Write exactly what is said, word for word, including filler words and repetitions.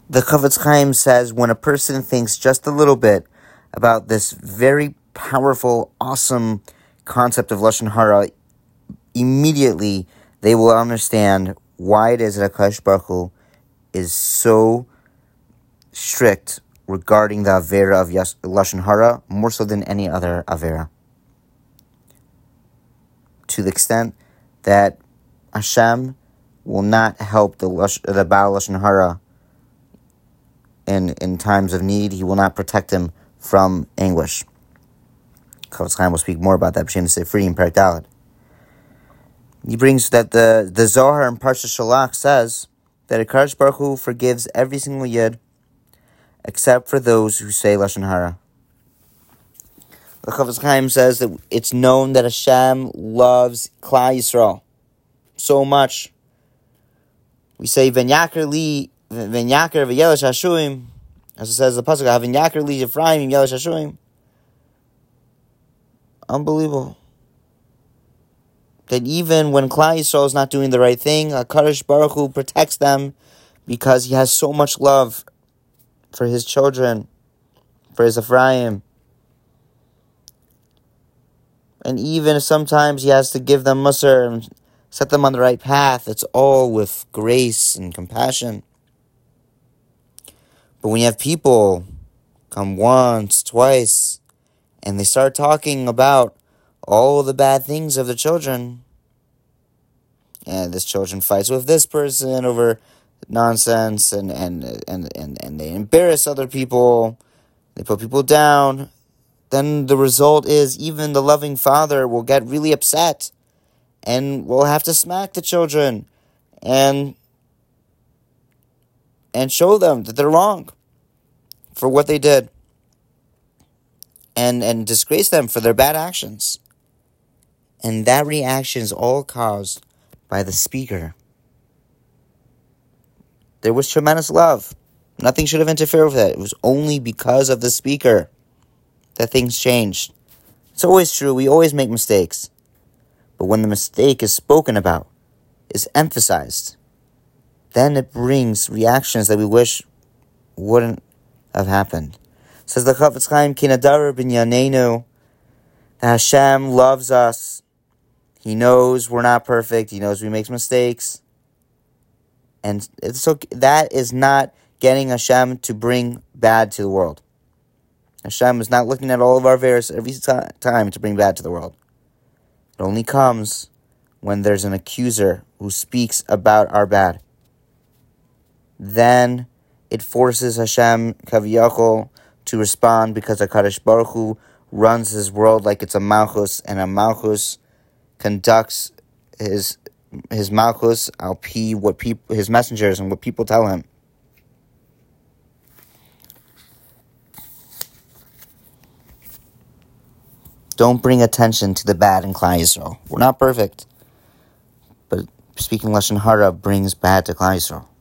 The Chofetz Chaim says when a person thinks just a little bit about this very powerful, awesome concept of Lashon Hara, immediately they will understand why it is that HaKadosh Baruch Hu is so strict regarding the Avera of Yas- Lashon Hara, more so than any other Avera. To the extent that Hashem will not help the, Lush- the Baal Lashon Hara in, in times of need. He will not protect him from anguish. Chofetz Chaim will speak more about that B'Shem Sefri in Perek Daled. He brings that the, the Zohar in Parsha Shalach says that HaKadosh Baruch Hu forgives every single Yid except for those who say Lashon Hara. The Chofetz Chaim says that it's known that Hashem loves Klal Yisrael so much. We say V'nyaker li V'nyaker v'yelesh hashuim, as it says in the pasuk, V'nyaker li Ephraim yelesh hashuim. Unbelievable. That even when Klal Yisrael is not doing the right thing, HaKadosh Baruch Hu protects them because He has so much love for His children, for His Ephraim. And even sometimes He has to give them musar and set them on the right path. It's all with grace and compassion. But when you have people come once, twice, and they start talking about all the bad things of the children, and this children fights with this person over nonsense, and, and, and, and, and they embarrass other people, they put people down, then the result is even the loving father will get really upset and will have to smack the children and and show them that they're wrong for what they did, and, and disgrace them for their bad actions. And that reaction is all caused by the speaker. There was tremendous love. Nothing should have interfered with it. It was only because of the speaker that things changed. It's always true. We always make mistakes. But when the mistake is spoken about, is emphasized, then it brings reactions that we wish wouldn't have happened. Says the Chofetz Chaim, Ki nadaber b'nyaneinu, that Hashem loves us. He knows we're not perfect. He knows we make mistakes. And it's okay. That is not getting Hashem to bring bad to the world. Hashem is not looking at all of our verses every time to bring bad to the world. It only comes when there's an accuser who speaks about our bad. Then it forces Hashem, Kaviyachol, to respond, because HaKadosh Baruch Hu runs His world like it's a Malchus, and a Malchus conducts his his Malchus al pi what people, his messengers, and what people tell him. Don't bring attention to the bad in Klal Yisrael. We're not perfect, but speaking Lashon Hara brings bad to Klal Yisrael.